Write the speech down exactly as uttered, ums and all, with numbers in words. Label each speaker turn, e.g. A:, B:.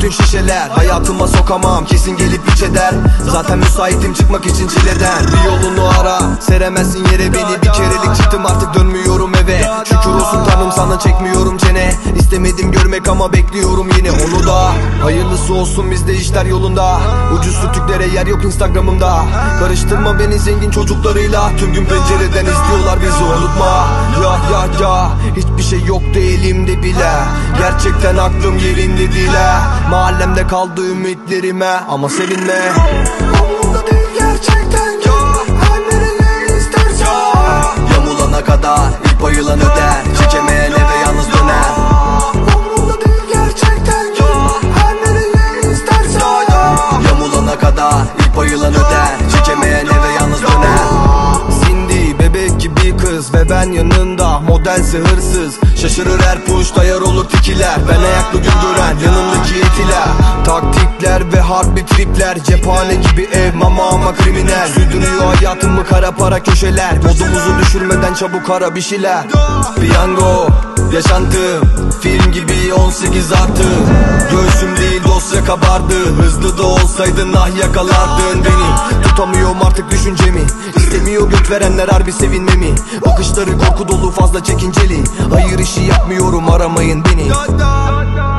A: bütün şişeler. Hayatıma sokamam, kesin gelip iç eder. Zaten müsaitim çıkmak için çileden. Bir yolunu ara, seremezsin yere beni. Bir kerelik çıktım artık dönmüyorum eve. Şükür olsun Tanrım sana çekmiyorum çene. İstemedim görmek ama bekliyorum yine onu da. Hayırlısı olsun bizde işler yolunda. Ucuz sütüklere yer yok Instagram'ımda. Karıştırma beni zengin çocuklarıyla. Tüm gün pencereden izliyorlar bizi, unutma. Ya ya ya, hiçbir şey yoktu elimde bile. Gerçekten aklım yerinde değil ha. Mahallemde kaldı ümitlerime ama sevinme.
B: Umurumda değil gerçekten ya. Her nereye istersen.
A: Yamulana kadar ilk bayılan öder. Çekemeyen eve yalnız döner.
B: Umurumda değil gerçekten ya. Her nereye istersen.
A: Yamulana kadar ilk bayılan öder. Çekemeyen eve yalnız döner. Cindy bebek gibi kız ve ben yanında. Modelse hırsız, şaşırır her push, dayar olur tikiler. Ben ayaklı gün gören yanımdaki etiler. Taktikler ve harbi tripler. Cephane gibi ev mama ama kriminal. Sürdürüyor hayatımı kara para köşeler. Modumuzu düşürmeden çabuk ara bir şeyler. Piyango yaşantım, film gibi on sekiz artı. Göğsüm değil dosya kabardı. Hızlı da olsaydın ah yakalardın beni. Tutamıyorum artık düşüncemi. İstemiyor göt verenler harbi sevinmemi. Bakışları korku dolu fazla çekinceli. Hayır işi yapmıyorum aramayın beni.